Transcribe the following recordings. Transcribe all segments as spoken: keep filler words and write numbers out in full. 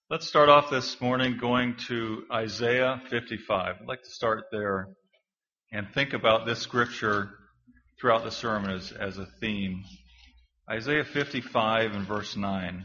Let's start off this morning going to Isaiah fifty-five. I'd like to start there and think about this scripture throughout the sermon as, as a theme. Isaiah fifty-five and verse nine.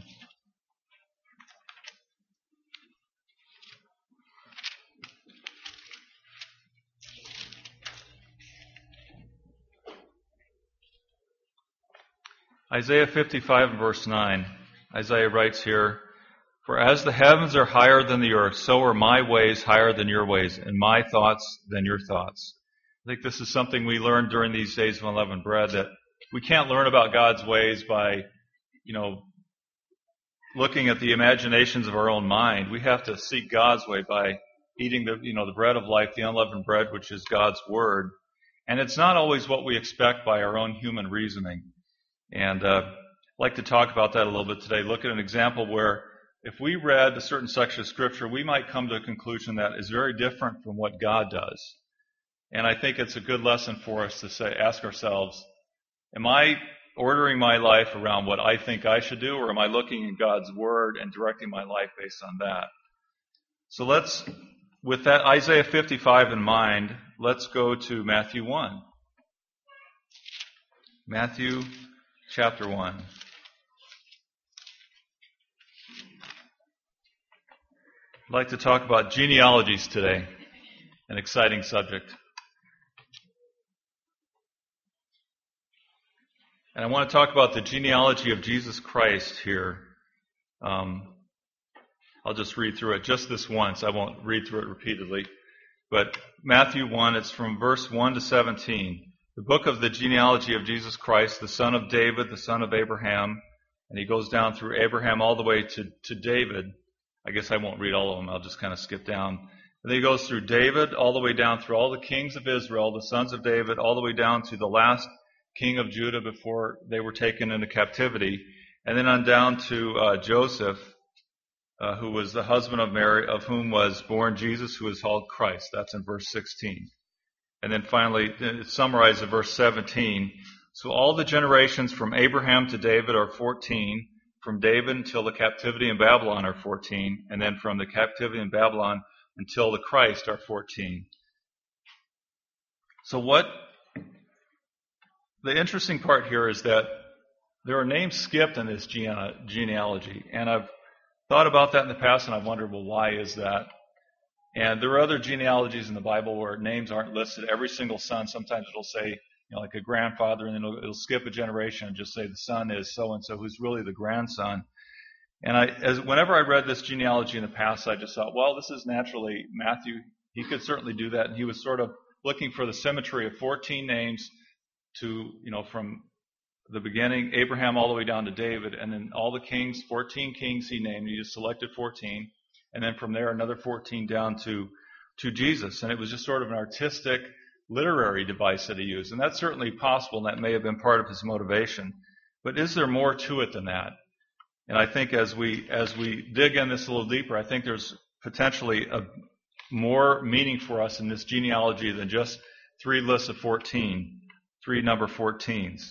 Isaiah fifty-five and verse nine. Isaiah writes here, "For as the heavens are higher than the earth, so are my ways higher than your ways, and my thoughts than your thoughts." I think this is something we learned during these days of unleavened bread, that we can't learn about God's ways by, you know, looking at the imaginations of our own mind. We have to seek God's way by eating the, you know, the bread of life, the unleavened bread, which is God's word. And it's not always what we expect by our own human reasoning. And uh, I'd like to talk about that a little bit today. Look at an example where if we read a certain section of Scripture, we might come to a conclusion that is very different from what God does. And I think it's a good lesson for us to say, ask ourselves, am I ordering my life around what I think I should do, or am I looking in God's Word and directing my life based on that? So let's, with that Isaiah fifty-five in mind, let's go to Matthew one. Matthew chapter one. I'd like to talk about genealogies today, an exciting subject. And I want to talk about the genealogy of Jesus Christ here. Um, I'll just read through it just this once. I won't read through it repeatedly. But Matthew one, it's from verse one to seventeen. The book of the genealogy of Jesus Christ, the son of David, the son of Abraham. And he goes down through Abraham all the way to, to David. I guess I won't read all of them. I'll just kind of skip down. And then he goes through David all the way down through all the kings of Israel, the sons of David, all the way down to the last king of Judah before they were taken into captivity. And then on down to uh, Joseph, uh, who was the husband of Mary, of whom was born Jesus, who is called Christ. That's in verse sixteen. And then finally, it's summarized in verse seventeen. So all the generations from Abraham to David are fourteen. From David until the captivity in Babylon are fourteen. And then from the captivity in Babylon until the Christ are fourteen. So what, the interesting part here is that there are names skipped in this gene- genealogy. And I've thought about that in the past, and I've wondered, well, why is that? And there are other genealogies in the Bible where names aren't listed. Every single son, sometimes it'll say, you know, like a grandfather, and then it'll, it'll skip a generation and just say the son is so-and-so, who's really the grandson. And I, as whenever I read this genealogy in the past, I just thought, well, this is naturally Matthew. He could certainly do that. And he was sort of looking for the symmetry of fourteen names to, you know, from the beginning, Abraham all the way down to David, and then all the kings, fourteen kings he named. He just selected fourteen. And then from there, another fourteen down to, to Jesus. And it was just sort of an artistic, literary device that he used. And that's certainly possible, and that may have been part of his motivation. But is there more to it than that? And I think as we as we dig in this a little deeper, I think there's potentially a more meaning for us in this genealogy than just three lists of fourteen, three number fourteens.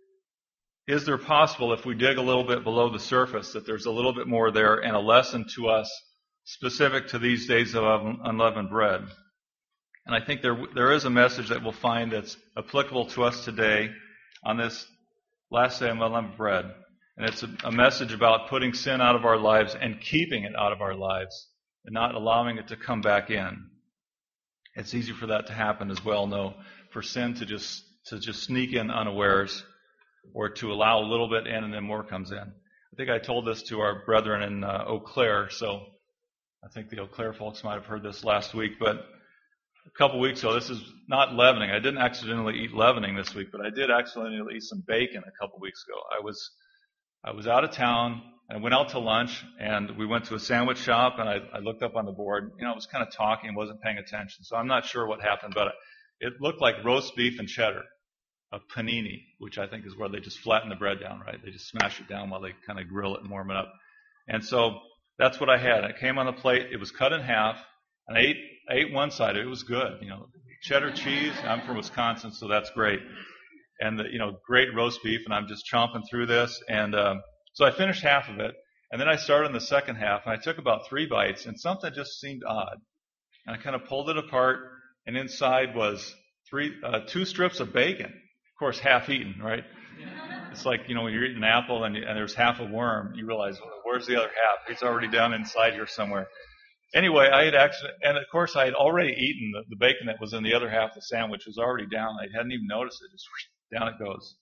Is there possible, if we dig a little bit below the surface, that there's a little bit more there and a lesson to us specific to these days of unleavened bread? And I think there there is a message that we'll find that's applicable to us today on this last day of unleavened bread. And it's a, a message about putting sin out of our lives and keeping it out of our lives and not allowing it to come back in. It's easy for that to happen as well, no, for sin to just to just sneak in unawares, or to allow a little bit in and then more comes in. I think I told this to our brethren in uh, Eau Claire, so I think the Eau Claire folks might have heard this last week, but a couple weeks ago, this is not leavening. I didn't accidentally eat leavening this week, but I did accidentally eat some bacon a couple weeks ago. I was I was out of town, and I went out to lunch, and we went to a sandwich shop, and I, I looked up on the board. You know, I was kind of talking, wasn't paying attention, so I'm not sure what happened, but it looked like roast beef and cheddar, a panini, which I think is where they just flatten the bread down, right? They just smash it down while they kind of grill it and warm it up. And so that's what I had. It came on the plate. It was cut in half, and I ate, I ate one side. It was good. You know, cheddar cheese. I'm from Wisconsin, so that's great. And, the, you know, great roast beef, and I'm just chomping through this. And um, so I finished half of it, And then I started in the second half, and I took about three bites, and something just seemed odd. And I kind of pulled it apart, and inside was three, uh, two strips of bacon. Of course, half eaten, right? It's like, you know, when you're eating an apple and, you, and there's half a worm, you realize, well, where's the other half? It's already down inside here somewhere. Anyway, I had actually, and of course, I had already eaten the, the bacon that was in the other half of the sandwich. It was already down. I hadn't even noticed it. Just whoosh, down it goes.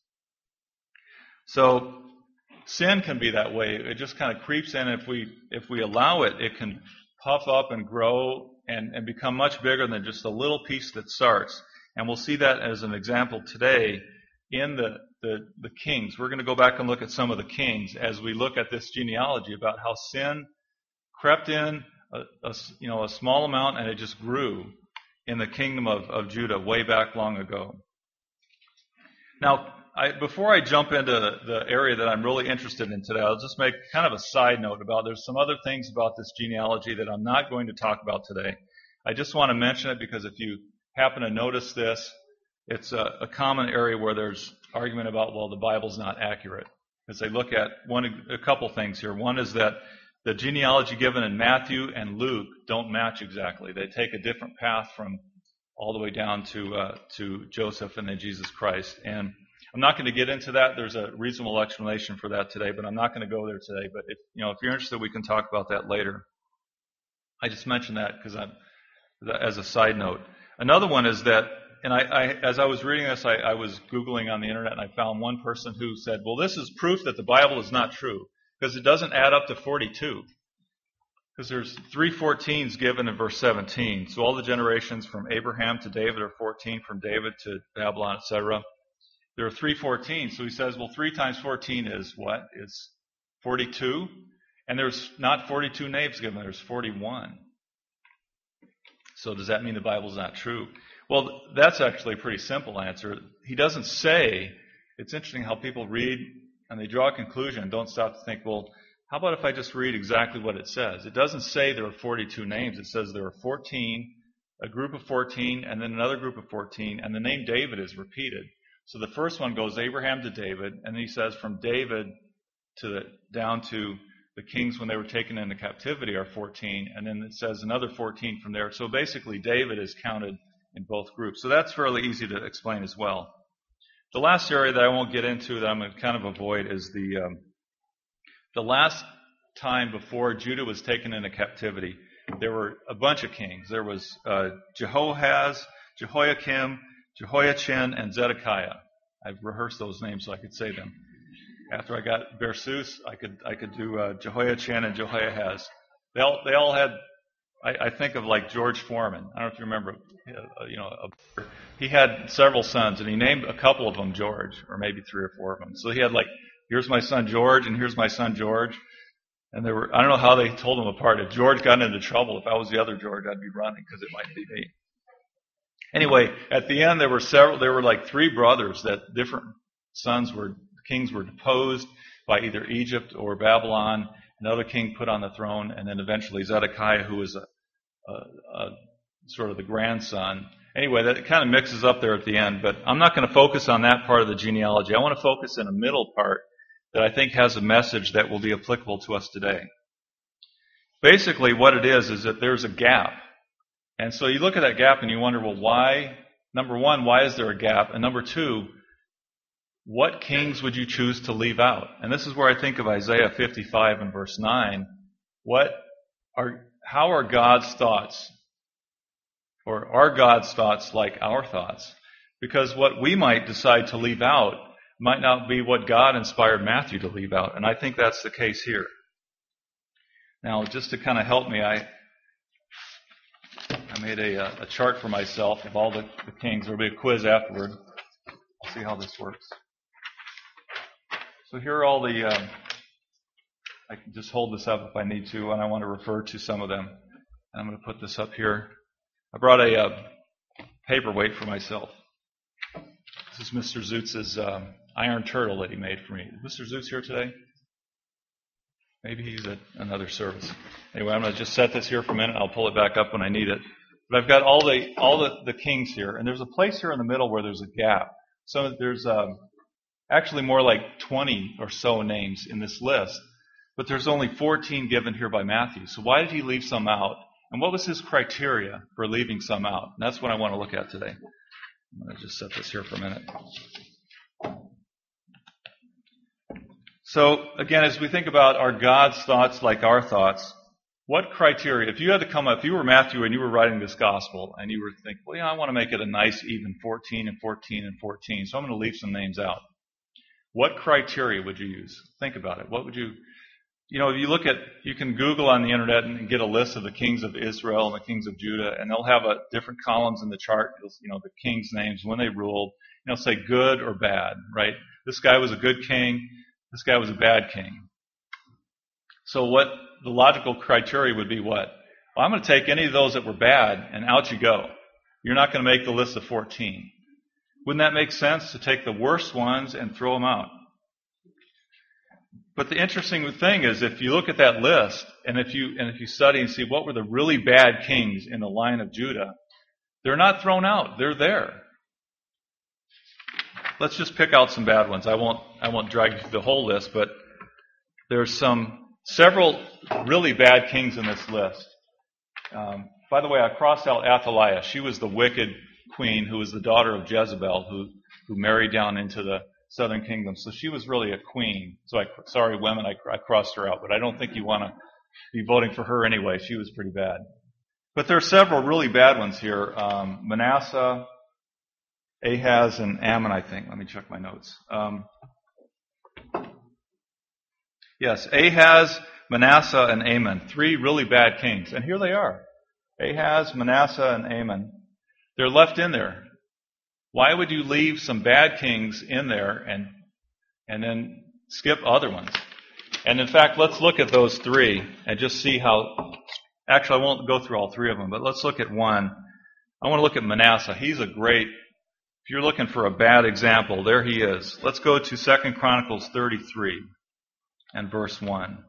So sin can be that way. It just kind of creeps in. If we if we allow it, it can puff up and grow and, and become much bigger than just a little piece that starts. And we'll see that as an example today in the, the, the kings. We're going to go back and look at some of the kings as we look at this genealogy about how sin crept in a, a, you know, a small amount and it just grew in the kingdom of, of Judah way back long ago. Now, I, before I jump into the, the area that I'm really interested in today, I'll just make kind of a side note about there's some other things about this genealogy that I'm not going to talk about today. I just want to mention it because if you happen to notice this, it's a, a common area where there's argument about, well, the Bible's not accurate. As they look at one, a couple things here. One is that the genealogy given in Matthew and Luke don't match exactly. They take a different path from all the way down to uh, to Joseph and then Jesus Christ. And I'm not going to get into that. There's a reasonable explanation for that today, but I'm not going to go there today. But if you know, if you're interested, we can talk about that later. I just mentioned that because I'm as a side note. Another one is that, and I, I as I was reading this, I, I was Googling on the internet, and I found one person who said, "Well, this is proof that the Bible is not true because it doesn't add up to forty-two." Because there's three fourteens given in verse seventeen. So all the generations from Abraham to David are fourteen, from David to Babylon, et cetera. There are three fourteens. So he says, well, three times fourteen is what? Is forty-two. And there's not forty-two names given. There's forty-one. So does that mean the Bible's not true? Well, that's actually a pretty simple answer. He doesn't say. It's interesting how people read and they draw a conclusion and don't stop to think, well, how about if I just read exactly what it says? It doesn't say there are forty-two names. It says there are fourteen, a group of fourteen, and then another group of fourteen, and the name David is repeated. So the first one goes Abraham to David, and then he says from David to the, down to the kings when they were taken into captivity are fourteen, and then it says another fourteen from there. So basically David is counted in both groups. So that's fairly easy to explain as well. The last area that I won't get into that I'm going to kind of avoid is the um, the last time before Judah was taken into captivity. There were a bunch of kings. There was uh, Jehoahaz, Jehoiakim, Jehoiachin, and Zedekiah. I've rehearsed those names so I could say them. After I got Bersus, I could I could do uh, Jehoiachin and Jehoiahaz. They all they all had. I, I think of like George Foreman. I don't know if you remember. Uh, you know, a, he had several sons, and he named a couple of them George, or maybe three or four of them. So he had like, here's my son George, and here's my son George. And they were. I don't know how they told them apart. If George got into trouble, if I was the other George, I'd be running because it might be me. Anyway, at the end, there were several. There were like three brothers that different sons were kings were deposed by either Egypt or Babylon. Another king put on the throne, and then eventually Zedekiah, who was a, a, a sort of the grandson. Anyway, that kind of mixes up there at the end. But I'm not going to focus on that part of the genealogy. I want to focus in a middle part that I think has a message that will be applicable to us today. Basically, what it is is that there's a gap. And so you look at that gap and you wonder, well, why? Number one, why is there a gap? And number two, what kings would you choose to leave out? And this is where I think of Isaiah fifty-five and verse nine. What are, how are God's thoughts, or are God's thoughts like our thoughts? Because what we might decide to leave out might not be what God inspired Matthew to leave out. And I think that's the case here. Now, just to kind of help me, I I made a, a chart for myself of all the, the kings. There will be a quiz afterward. I'll see how this works. So here are all the, um, I can just hold this up if I need to, and I want to refer to some of them. And I'm going to put this up here. I brought a uh, paperweight for myself. This is Mister Zootz's um, iron turtle that he made for me. Is Mister Zootz here today? Maybe he's at another service. Anyway, I'm going to just set this here for a minute. I'll pull it back up when I need it. But I've got all the all the, the kings here, and there's a place here in the middle where there's a gap. So there's um, actually more like twenty or so names in this list. but there's only fourteen given here by Matthew. So why did he leave some out? And what was his criteria for leaving some out? And that's what I want to look at today. I'm going to just set this here for a minute. So, again, as we think about are God's thoughts like our thoughts, what criteria, if you had to come up, if you were Matthew and you were writing this gospel and you were thinking, well, yeah, I want to make it a nice even fourteen and fourteen and fourteen, so I'm going to leave some names out. What criteria would you use? Think about it. What would you, you know, if you look at, you can Google on the internet and get a list of the kings of Israel and the kings of Judah, and they'll have a, different columns in the chart, you know, the kings' names, when they ruled, you know, say good or bad, right? This guy was a good king. This guy was a bad king. So what the logical criteria would be what? Well, I'm going to take any of those that were bad, and out you go. You're not going to make the list of fourteen. Wouldn't that make sense to take the worst ones and throw them out? But the interesting thing is, if you look at that list, and if you and if you study and see what were the really bad kings in the line of Judah, they're not thrown out. They're there. Let's just pick out some bad ones. I won't I won't drag you through the whole list, but there's some several really bad kings in this list. Um, by the way, I crossed out Athaliah. She was the wicked queen who was the daughter of Jezebel, who who married down into the southern kingdom. So she was really a queen. So I sorry, women, I, I crossed her out, but I don't think you want to be voting for her anyway. She was pretty bad. But there are several really bad ones here. Um, Manasseh, Ahaz, and Ammon, I think. Let me check my notes. Um, yes, Ahaz, Manasseh, and Ammon. Three really bad kings. And here they are. Ahaz, Manasseh, and Ammon. They're left in there. Why would you leave some bad kings in there and and then skip other ones? And in fact, let's look at those three and just see how... Actually, I won't go through all three of them, but let's look at one. I want to look at Manasseh. He's a great... If you're looking for a bad example, there he is. Let's go to Second Chronicles thirty-three and verse one.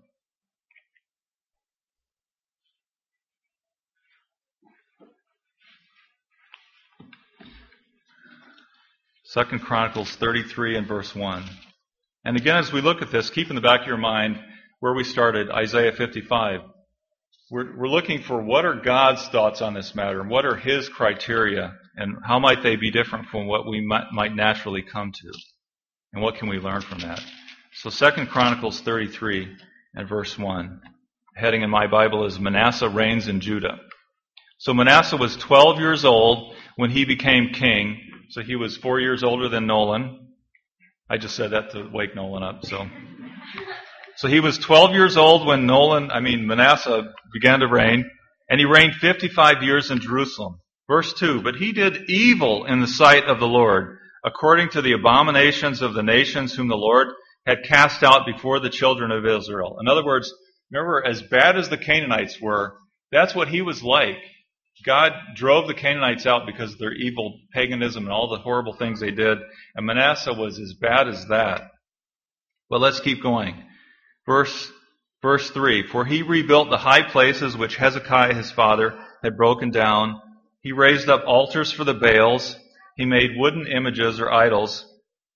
Second Chronicles thirty-three and verse one. And again, as we look at this, keep in the back of your mind where we started, Isaiah fifty-five. We're, we're looking for what are God's thoughts on this matter, and what are His criteria, and how might they be different from what we might, might naturally come to, and what can we learn from that? So Second Chronicles thirty-three and verse one. Heading in my Bible is Manasseh reigns in Judah. So Manasseh was twelve years old when he became king. So he was four years older than Nolan. I just said that to wake Nolan up. So, so he was twelve years old when Nolan, I mean Manasseh, began to reign, and he reigned fifty-five years in Jerusalem. Verse two, but he did evil in the sight of the Lord, according to the abominations of the nations whom the Lord had cast out before the children of Israel. In other words, remember, as bad as the Canaanites were, that's what he was like. God drove the Canaanites out because of their evil paganism and all the horrible things they did. And Manasseh was as bad as that. But let's keep going. Verse, verse three. For he rebuilt the high places which Hezekiah his father had broken down. He raised up altars for the Baals. He made wooden images or idols.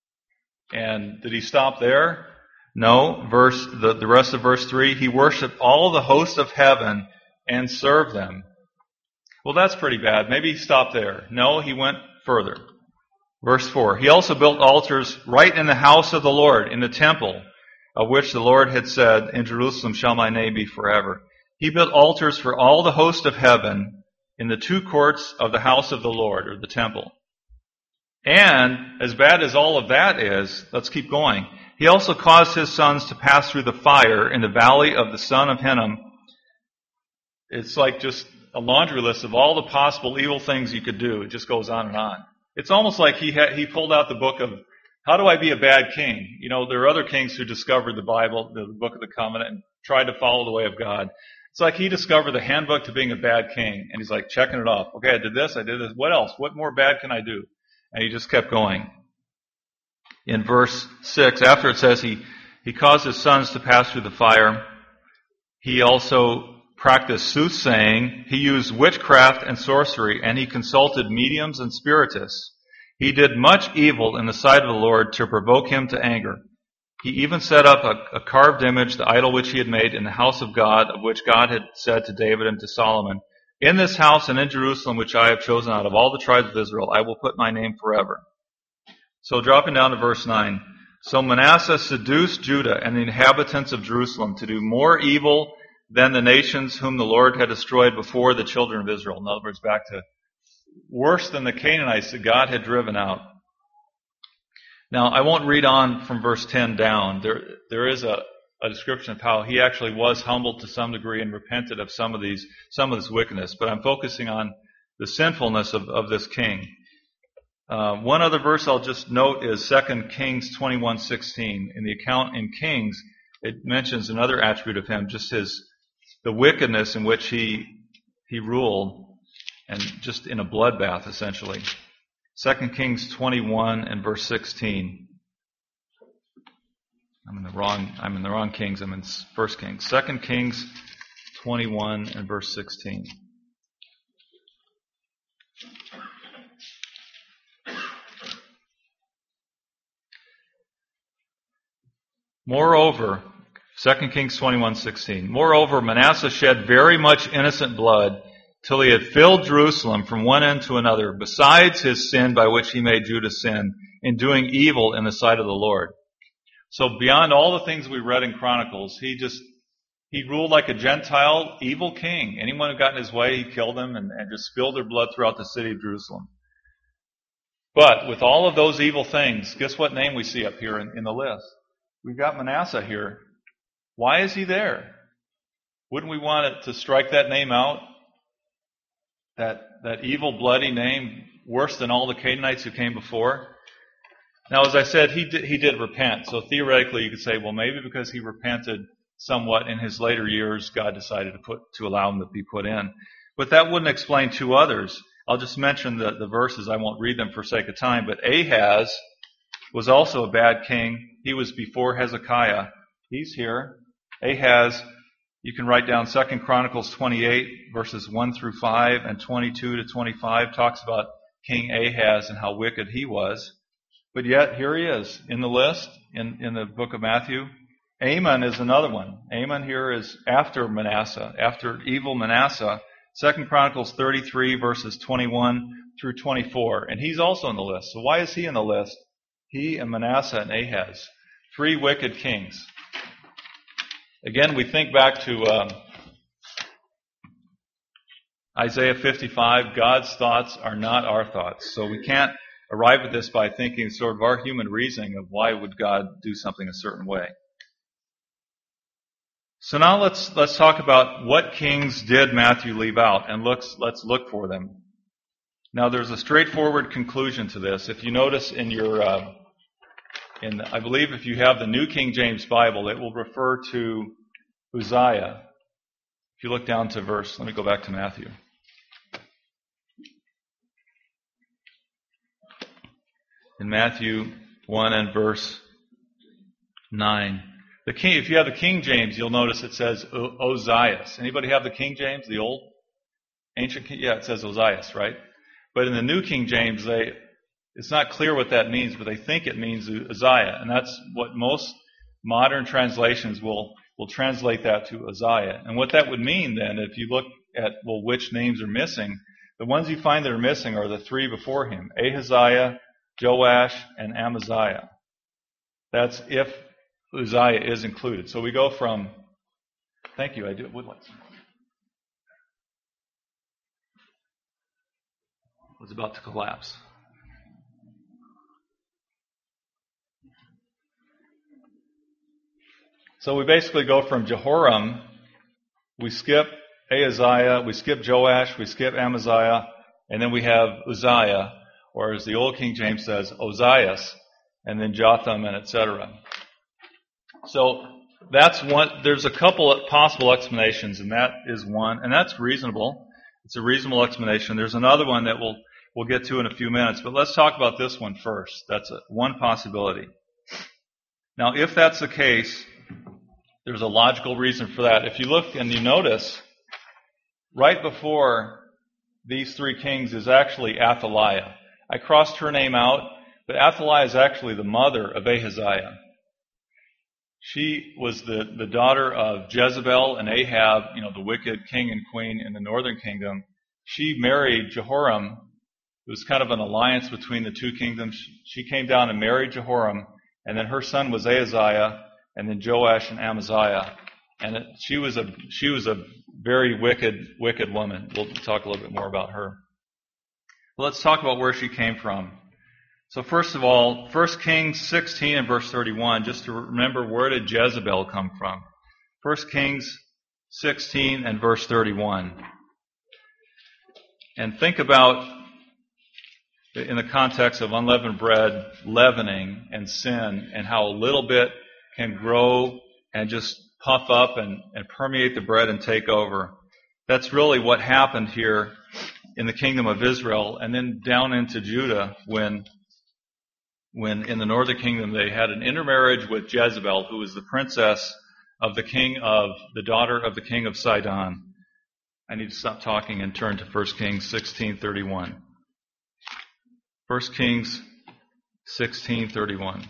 And did he stop there? No. Verse, the, the rest of verse three. He worshipped all the hosts of heaven and served them. Well, that's pretty bad. Maybe he stopped there. No, he went further. Verse four. He also built altars right in the house of the Lord, in the temple, of which the Lord had said, in Jerusalem shall my name be forever. He built altars for all the host of heaven in the two courts of the house of the Lord, or the temple. And, as bad as all of that is, let's keep going. He also caused his sons to pass through the fire in the valley of the son of Hinnom. It's like just a laundry list of all the possible evil things you could do. It just goes on and on. It's almost like he had, he pulled out the book of, how do I be a bad king? You know, there are other kings who discovered the Bible, the book of the covenant, and tried to follow the way of God. It's like he discovered the handbook to being a bad king, and he's like checking it off. Okay, I did this, I did this. What else? What more bad can I do? And he just kept going. In verse six, after it says he, he caused his sons to pass through the fire, he also practiced soothsaying, he used witchcraft and sorcery, and he consulted mediums and spiritists. He did much evil in the sight of the Lord to provoke him to anger. He even set up a, a carved image, the idol which he had made in the house of God, of which God had said to David and to Solomon, "In this house and in Jerusalem, which I have chosen out of all the tribes of Israel, I will put my name forever." So dropping down to verse nine. So Manasseh seduced Judah and the inhabitants of Jerusalem to do more evil than the nations whom the Lord had destroyed before the children of Israel. In other words, back to worse than the Canaanites that God had driven out. Now, I won't read on from verse ten down. There, there is a, a description of how he actually was humbled to some degree and repented of some of these, some of this wickedness. But I'm focusing on the sinfulness of, of this king. Uh, one other verse I'll just note is Second Kings twenty-one sixteen. In the account in Kings, it mentions another attribute of him, just his the wickedness in which he he ruled, and just in a bloodbath essentially. Second Kings twenty-one and verse sixteen. I'm in the wrong. I'm in the wrong Kings. I'm in First Kings. Second Kings twenty-one and verse sixteen. Moreover, Second Kings twenty-one sixteen. Moreover, Manasseh shed very much innocent blood till he had filled Jerusalem from one end to another, besides his sin by which he made Judah sin, in doing evil in the sight of the Lord. So beyond all the things we read in Chronicles, he just, he ruled like a Gentile, evil king. Anyone who got in his way, he killed them and, and just spilled their blood throughout the city of Jerusalem. But with all of those evil things, guess what name we see up here in, in the list? We've got Manasseh here. Why is he there? Wouldn't we want it to strike that name out? That that evil, bloody name, worse than all the Canaanites who came before? Now, as I said, he did, he did repent. So theoretically, you could say, well, maybe because he repented somewhat in his later years, God decided to put to allow him to be put in. But that wouldn't explain two others. I'll just mention the, the verses. I won't read them for sake of time. But Ahaz was also a bad king. He was before Hezekiah. He's here. Ahaz, you can write down Second Chronicles twenty-eight, verses one through five, and twenty-two to twenty-five, talks about King Ahaz and how wicked he was. But yet, here he is in the list, in, in the book of Matthew. Amon is another one. Amon here is after Manasseh, after evil Manasseh. Second Chronicles thirty-three, verses twenty-one through twenty-four. And he's also on the list. So why is he in the list? He and Manasseh and Ahaz. Three wicked kings. Again, we think back to um, Isaiah fifty-five. God's thoughts are not our thoughts. So we can't arrive at this by thinking sort of our human reasoning of why would God do something a certain way. So now let's let's talk about what kings did Matthew leave out, and let's let's look for them. Now, there's a straightforward conclusion to this. If you notice in your, uh, in I believe if you have the New King James Bible, it will refer to Uzziah. If you look down to verse, let me go back to Matthew. In Matthew one and verse nine. The king, if you have the King James, you'll notice it says Ozias. Anybody have the King James, the old ancient King? Yeah, it says Ozias, right? But in the New King James, they it's not clear what that means, but they think it means Uzziah, and that's what most modern translations will will translate that to Uzziah. And what that would mean then, if you look at well, which names are missing, the ones you find that are missing are the three before him: Ahaziah, Joash, and Amaziah. That's if Uzziah is included. So we go from, thank you, I do, would like some. It was about to collapse. So we basically go from Jehoram, we skip Ahaziah, we skip Joash, we skip Amaziah, and then we have Uzziah, or as the Old King James says, Ozias, and then Jotham, and et cetera. So that's one. There's a couple of possible explanations, and that is one, and that's reasonable. It's a reasonable explanation. There's another one that we'll we'll get to in a few minutes, but let's talk about this one first. That's a, one possibility. Now, if that's the case, there's a logical reason for that. If you look and you notice, right before these three kings is actually Athaliah. I crossed her name out, but Athaliah is actually the mother of Ahaziah. She was the, the daughter of Jezebel and Ahab, you know, the wicked king and queen in the northern kingdom. She married Jehoram. It was kind of an alliance between the two kingdoms. She came down and married Jehoram, and then her son was Ahaziah, and then Joash and Amaziah. And it, she was a she was a very wicked, wicked woman. We'll talk a little bit more about her. Well, let's talk about where she came from. So first of all, First Kings sixteen and verse thirty-one, just to remember, where did Jezebel come from? First Kings sixteen and verse thirty-one. And think about, in the context of unleavened bread, leavening and sin, and how a little bit can grow and just puff up and, and permeate the bread and take over. That's really what happened here in the kingdom of Israel, and then down into Judah when when in the northern kingdom they had an intermarriage with Jezebel, who was the princess of the king of, the daughter of the king of Sidon. I need to stop talking and turn to First Kings sixteen thirty-one. First Kings sixteen thirty-one.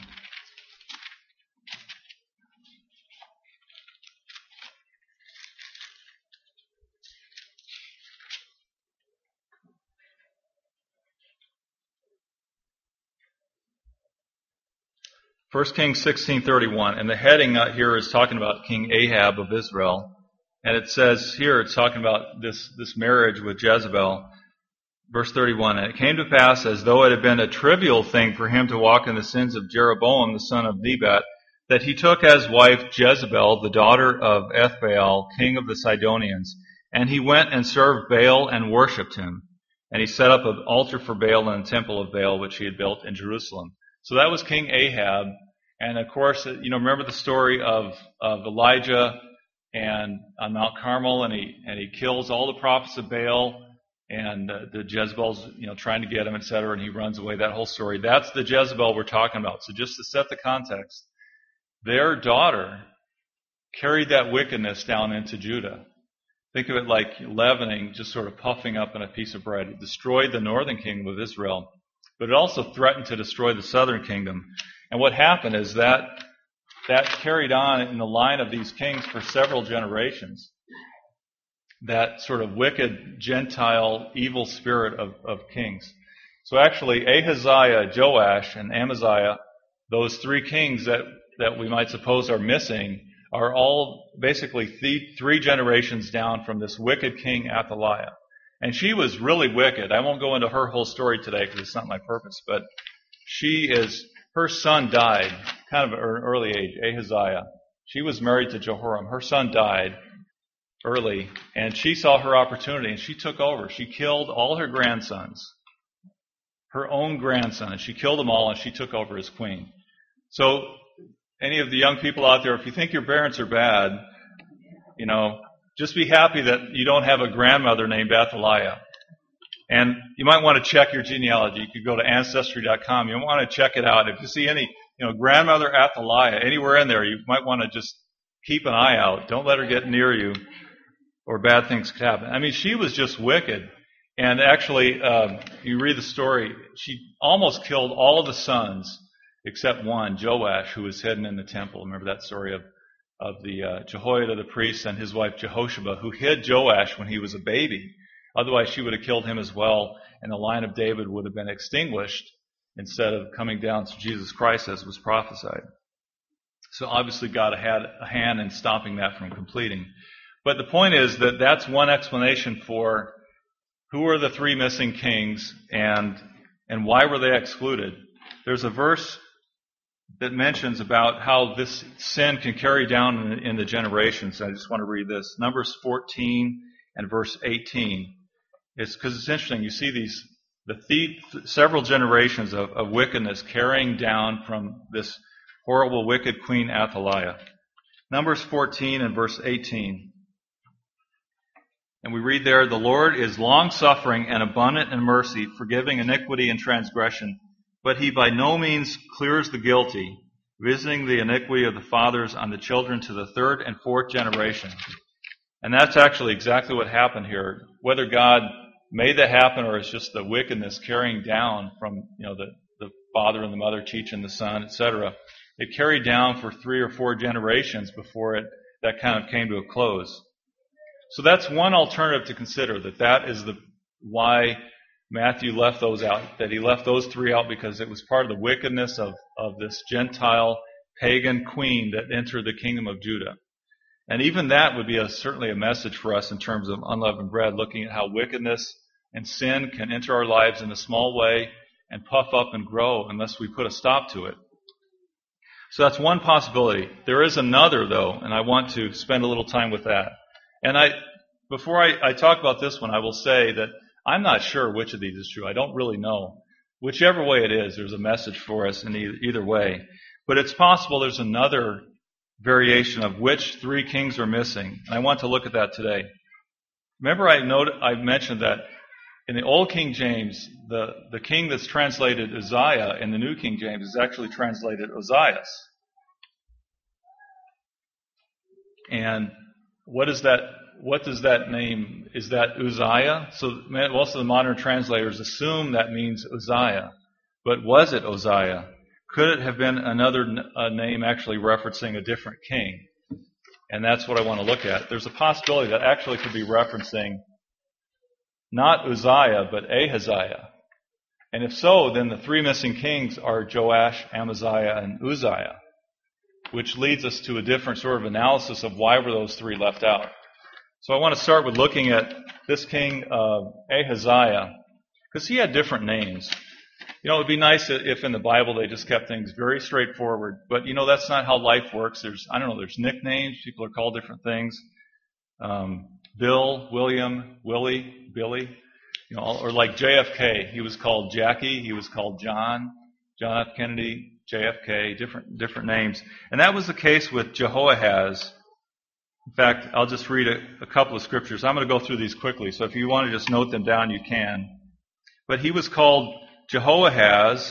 First Kings sixteen thirty-one, and the heading here is talking about King Ahab of Israel, and it says here it's talking about this, this marriage with Jezebel. Verse thirty-one, and it came to pass, as though it had been a trivial thing for him to walk in the sins of Jeroboam the son of Nebat, that he took as wife Jezebel, the daughter of Ethbaal, king of the Sidonians, and he went and served Baal and worshipped him. And he set up an altar for Baal in the temple of Baal, which he had built in Jerusalem. So that was King Ahab. And of course, you know, remember the story of, of Elijah and on Mount Carmel, and he, and he kills all the prophets of Baal, and uh, the Jezebel's, you know, trying to get him, et cetera, and he runs away. That whole story. That's the Jezebel we're talking about. So just to set the context, their daughter carried that wickedness down into Judah. Think of it like leavening, just sort of puffing up in a piece of bread. It destroyed the northern kingdom of Israel, but it also threatened to destroy the southern kingdom. And what happened is that that carried on in the line of these kings for several generations. That sort of wicked, Gentile, evil spirit of, of kings. So actually, Ahaziah, Joash, and Amaziah, those three kings that, that we might suppose are missing, are all basically th- three generations down from this wicked king Athaliah. And she was really wicked. I won't go into her whole story today because it's not my purpose, but she is, her son died, kind of at an early age, Ahaziah. She was married to Jehoram. Her son died early, and she saw her opportunity, and she took over. She killed all her grandsons, her own grandson, and she killed them all, and she took over as queen. So, any of the young people out there, if you think your parents are bad, you know, just be happy that you don't have a grandmother named Athaliah. And you might want to check your genealogy. You could go to Ancestry dot com. You want to check it out. If you see any, you know, grandmother Athaliah anywhere in there, you might want to just keep an eye out. Don't let her get near you, or bad things could happen. I mean, she was just wicked. And actually, uh, you read the story, she almost killed all of the sons except one, Joash, who was hidden in the temple. Remember that story of, of the uh, Jehoiada the priest and his wife Jehosheba, who hid Joash when he was a baby. Otherwise, she would have killed him as well, and the line of David would have been extinguished instead of coming down to Jesus Christ as was prophesied. So obviously God had a hand in stopping that from completing. But the point is that that's one explanation for who are the three missing kings and and why were they excluded. There's a verse that mentions about how this sin can carry down in, in the generations. I just want to read this. Numbers fourteen and verse eighteen. It's because it's interesting. You see these the, the several generations of, of wickedness carrying down from this horrible, wicked queen Athaliah. Numbers fourteen and verse eighteen. And we read there, the Lord is long-suffering and abundant in mercy, forgiving iniquity and transgression, but he by no means clears the guilty, visiting the iniquity of the fathers on the children to the third and fourth generation. And that's actually exactly what happened here. Whether God made that happen or it's just the wickedness carrying down from, you know, the, the father and the mother teaching the son, et cetera. it carried down for three or four generations before it that kind of came to a close. So that's one alternative to consider, that that is the why Matthew left those out, that he left those three out because it was part of the wickedness of, of this Gentile pagan queen that entered the kingdom of Judah. And even that would be a, certainly a message for us in terms of unleavened bread, looking at how wickedness and sin can enter our lives in a small way and puff up and grow unless we put a stop to it. So that's one possibility. There is another, though, and I want to spend a little time with that. And I, before I, I talk about this one, I will say that I'm not sure which of these is true. I don't really know. Whichever way it is, there's a message for us in either, either way. But it's possible there's another variation of which three kings are missing. And I want to look at that today. Remember I noted, I mentioned that in the Old King James, the, the king that's translated Uzziah in the New King James is actually translated Ozias. And what is that? What does that name? Is that Uzziah? So most of the modern translators assume that means Uzziah. But was it Uzziah? Could it have been another uh, name actually referencing a different king? And that's what I want to look at. There's a possibility that actually could be referencing not Uzziah, but Ahaziah. And if so, then the three missing kings are Joash, Amaziah, and Uzziah, which leads us to a different sort of analysis of why were those three left out. So I want to start with looking at this king, uh, Ahaziah, because he had different names. You know, it would be nice if in the Bible they just kept things very straightforward, but you know, that's not how life works. There's, I don't know, there's nicknames, people are called different things. Um, Bill, William, Willie, Billy, you know, or like J F K, he was called Jackie, he was called John, John F. Kennedy, J F K, different, different names. And that was the case with Jehoahaz. In fact, I'll just read a, a couple of scriptures. I'm going to go through these quickly, so if you want to just note them down, you can. But he was called Jehoahaz.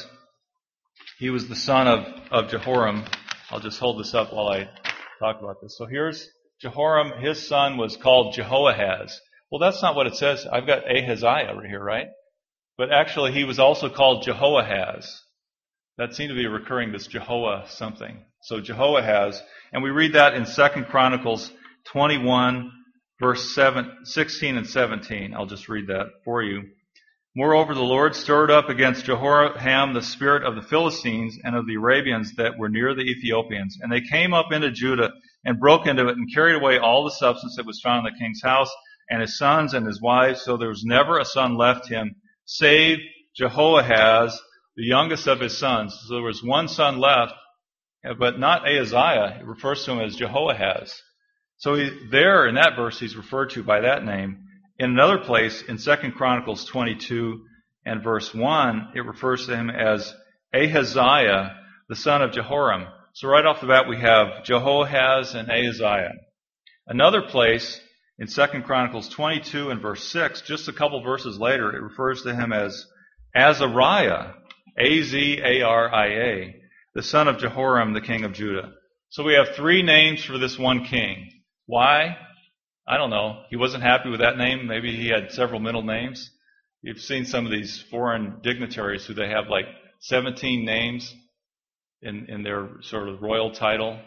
He was the son of, of Jehoram. I'll just hold this up while I talk about this. So here's Jehoram. His son was called Jehoahaz. Well, that's not what it says. I've got Ahaziah right here, right? But actually, he was also called Jehoahaz. That seemed to be recurring, this Jehoah something. So Jehoahaz. And we read that in Second Chronicles twenty-one, verse seven, sixteen and seventeen. I'll just read that for you. Moreover, the Lord stirred up against Jehoram the spirit of the Philistines and of the Arabians that were near the Ethiopians. And they came up into Judah and broke into it and carried away all the substance that was found in the king's house and his sons and his wives. So there was never a son left him, save Jehoahaz, the youngest of his sons. So there was one son left, but not Ahaziah. It refers to him as Jehoahaz. So he, there in that verse, he's referred to by that name. In another place, in Second Chronicles twenty-two and verse one, it refers to him as Ahaziah, the son of Jehoram. So right off the bat, we have Jehoahaz and Ahaziah. Another place, in Second Chronicles twenty-two and verse six, just a couple verses later, it refers to him as Azariah, A Z A R I A, the son of Jehoram, the king of Judah. So we have three names for this one king. Why? I don't know. He wasn't happy with that name. Maybe he had several middle names. You've seen some of these foreign dignitaries who they have like seventeen names in, in their sort of royal title.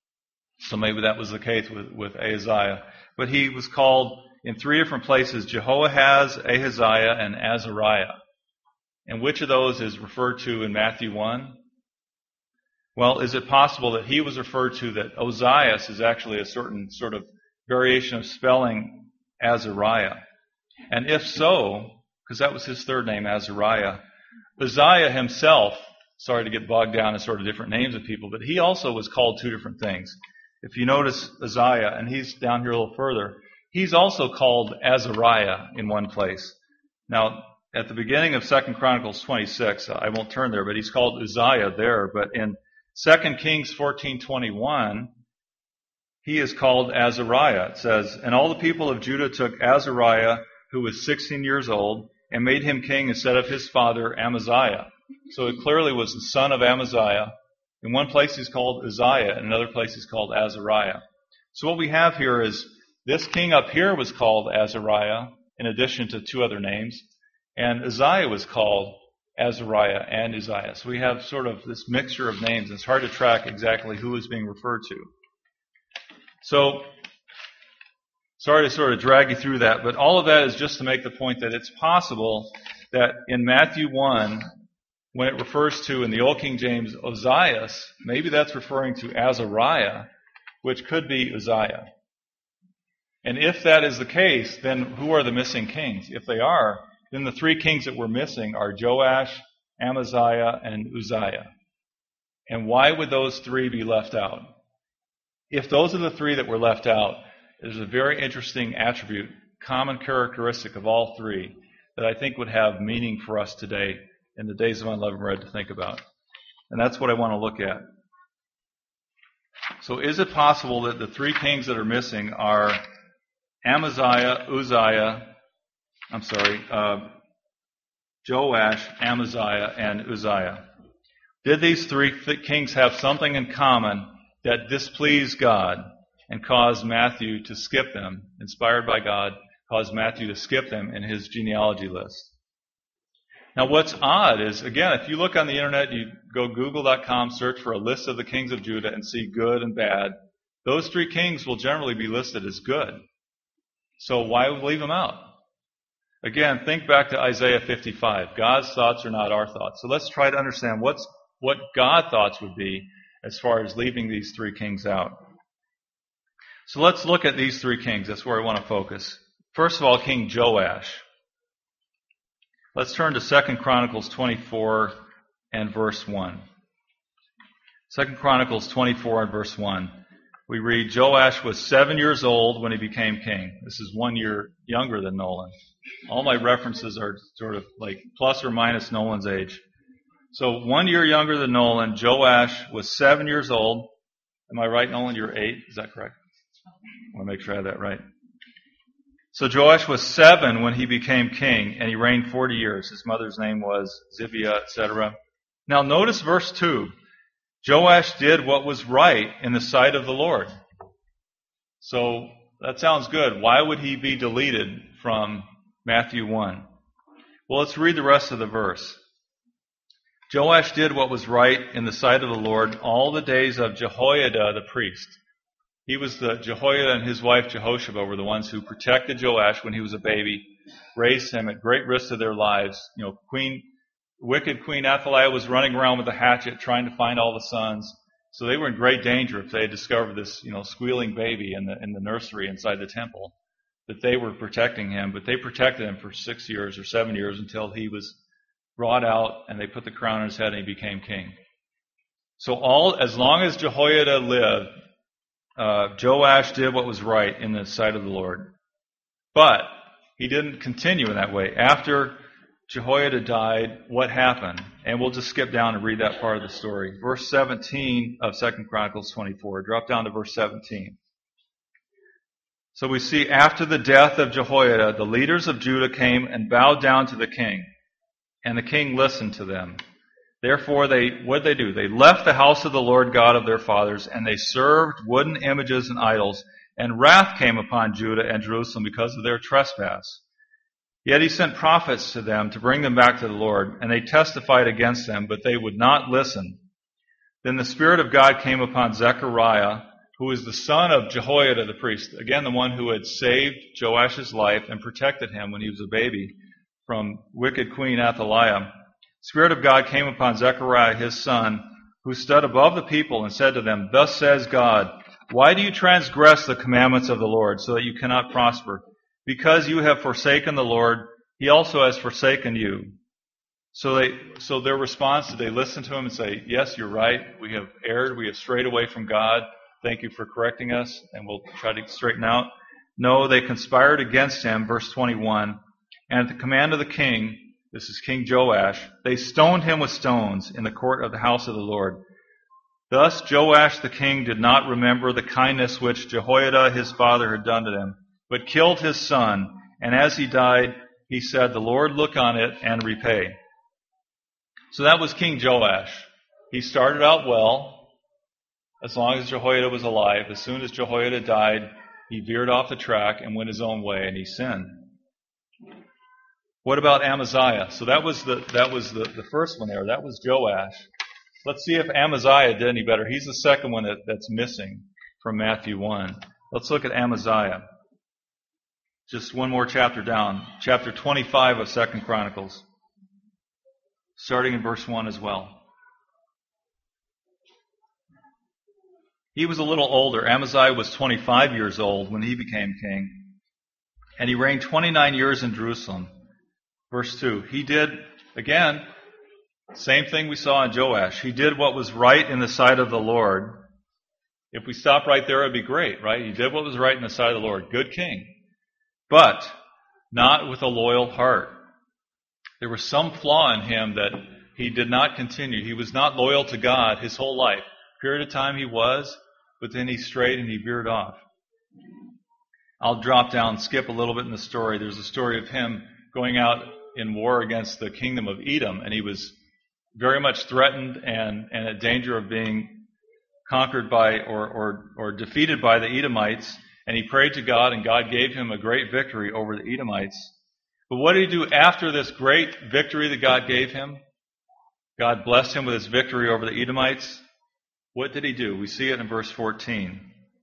So maybe that was the case with, with Ahaziah. But he was called in three different places, Jehoahaz, Ahaziah, and Azariah. And which of those is referred to in Matthew one? Well, is it possible that he was referred to, that Ozias is actually a certain sort of variation of spelling Azariah? And if so, because that was his third name, Azariah, Uzziah himself, sorry to get bogged down in sort of different names of people, but he also was called two different things. If you notice Uzziah, and he's down here a little further, he's also called Azariah in one place. Now, at the beginning of Second Chronicles twenty-six, I won't turn there, but he's called Uzziah there, but in Second Kings fourteen twenty-one, he is called Azariah. It says, and all the people of Judah took Azariah, who was sixteen years old, and made him king instead of his father Amaziah. So it clearly was the son of Amaziah. In one place he's called Uzziah, in another place he's called Azariah. So what we have here is this king up here was called Azariah, in addition to two other names, and Uzziah was called Azariah, and Uzziah. So we have sort of this mixture of names. It's hard to track exactly who is being referred to. So, sorry to sort of drag you through that, but all of that is just to make the point that it's possible that in Matthew one, when it refers to, in the Old King James, Ozias, maybe that's referring to Azariah, which could be Uzziah. And if that is the case, then who are the missing kings? If they are, then the three kings that we're missing are Joash, Amaziah, and Uzziah. And why would those three be left out? If those are the three that were left out, there's a very interesting attribute, common characteristic of all three, that I think would have meaning for us today in the days of unleavened bread to think about. And that's what I want to look at. So is it possible that the three kings that are missing are Amaziah, Uzziah, I'm sorry, uh, Joash, Amaziah, and Uzziah? Did these three th- kings have something in common that displeased God and caused Matthew to skip them, inspired by God, caused Matthew to skip them in his genealogy list? Now what's odd is, again, if you look on the internet, you go google dot com, search for a list of the kings of Judah and see good and bad, those three kings will generally be listed as good. So why leave them out? Again, think back to Isaiah fifty-five. God's thoughts are not our thoughts. So let's try to understand what's, what God's thoughts would be as far as leaving these three kings out. So let's look at these three kings. That's where I want to focus. First of all, King Joash. Let's turn to Second Chronicles twenty-four and verse one. Second Chronicles twenty-four and verse one. We read, Joash was seven years old when he became king. This is one year younger than Nolan. All my references are sort of like plus or minus Nolan's age. So one year younger than Nolan, Joash was seven years old. Am I right, Nolan? You're eight. Is that correct? I want to make sure I have that right. So Joash was seven when he became king, and he reigned forty years. His mother's name was Zibiah, et cetera. Now notice verse two. Joash did what was right in the sight of the Lord. So that sounds good. Why would he be deleted from Matthew one? Well, let's read the rest of the verse. Joash did what was right in the sight of the Lord all the days of Jehoiada the priest. He was the, Jehoiada and his wife Jehosheba were the ones who protected Joash when he was a baby, raised him at great risk of their lives. You know, Queen, wicked Queen Athaliah was running around with a hatchet trying to find all the sons. So they were in great danger if they had discovered this, you know, squealing baby in the, in the nursery inside the temple, that they were protecting him. But they protected him for six years or seven years until he was brought out and they put the crown on his head and he became king. So all, as long as Jehoiada lived, Uh, Joash did what was right in the sight of the Lord. But he didn't continue in that way. After Jehoiada died, what happened? And we'll just skip down and read that part of the story. Verse seventeen of Second Chronicles twenty-four. Drop down to verse seventeen. So we see after the death of Jehoiada, the leaders of Judah came and bowed down to the king. And the king listened to them. Therefore, they what did they do? They left the house of the Lord God of their fathers, and they served wooden images and idols, and wrath came upon Judah and Jerusalem because of their trespass. Yet he sent prophets to them to bring them back to the Lord, and they testified against them, but they would not listen. Then the Spirit of God came upon Zechariah, who was the son of Jehoiada the priest, again the one who had saved Joash's life and protected him when he was a baby from wicked Queen Athaliah. Spirit of God came upon Zechariah his son, who stood above the people and said to them, Thus says God, why do you transgress the commandments of the Lord so that you cannot prosper? Because you have forsaken the Lord, he also has forsaken you. So they, so their response, did they listen to him and say, yes, you're right, we have erred, we have strayed away from God, thank you for correcting us, and we'll try to straighten out? No, they conspired against him, verse twenty-one, and at the command of the king, this is King Joash, they stoned him with stones in the court of the house of the Lord. Thus Joash the king did not remember the kindness which Jehoiada his father had done to them, but killed his son, and as he died, he said, The Lord look on it and repay. So that was King Joash. He started out well, as long as Jehoiada was alive. As soon as Jehoiada died, he veered off the track and went his own way, and he sinned. What about Amaziah? So that was the that was the, the first one there. That was Joash. Let's see if Amaziah did any better. He's the second one that, that's missing from Matthew one. Let's look at Amaziah. Just one more chapter down. Chapter twenty-five of Second Chronicles. Starting in verse one as well. He was a little older. Amaziah was twenty-five years old when he became king. And he reigned twenty-nine years in Jerusalem. Verse two. He did, again, same thing we saw in Joash. He did what was right in the sight of the Lord. If we stop right there, it would be great, right? He did what was right in the sight of the Lord. Good king. But not with a loyal heart. There was some flaw in him that he did not continue. He was not loyal to God his whole life. Period of time he was, but then he strayed and he veered off. I'll drop down, skip a little bit in the story. There's a story of him going out in war against the kingdom of Edom, and he was very much threatened and, and at danger of being conquered by or, or, or defeated by the Edomites. And he prayed to God, and God gave him a great victory over the Edomites. But what did he do after this great victory that God gave him? God blessed him with his victory over the Edomites. What did he do? We see it in verse fourteen.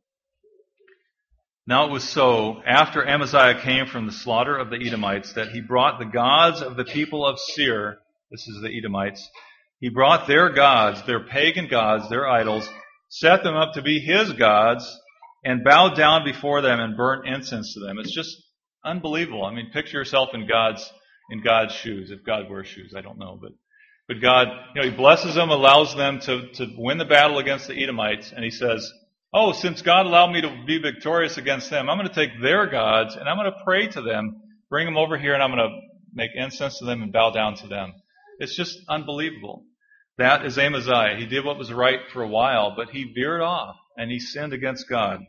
Now it was so, after Amaziah came from the slaughter of the Edomites, that he brought the gods of the people of Seir, this is the Edomites, he brought their gods, their pagan gods, their idols, set them up to be his gods, and bowed down before them and burnt incense to them. It's just unbelievable. I mean, picture yourself in God's in God's shoes. If God wears shoes, I don't know, but but God, you know, He blesses them, allows them to to win the battle against the Edomites, and He says, "Oh, since God allowed me to be victorious against them, I'm going to take their gods and I'm going to pray to them, bring them over here, and I'm going to make incense to them and bow down to them." It's just unbelievable. That is Amaziah. He did what was right for a while, but he veered off and he sinned against God.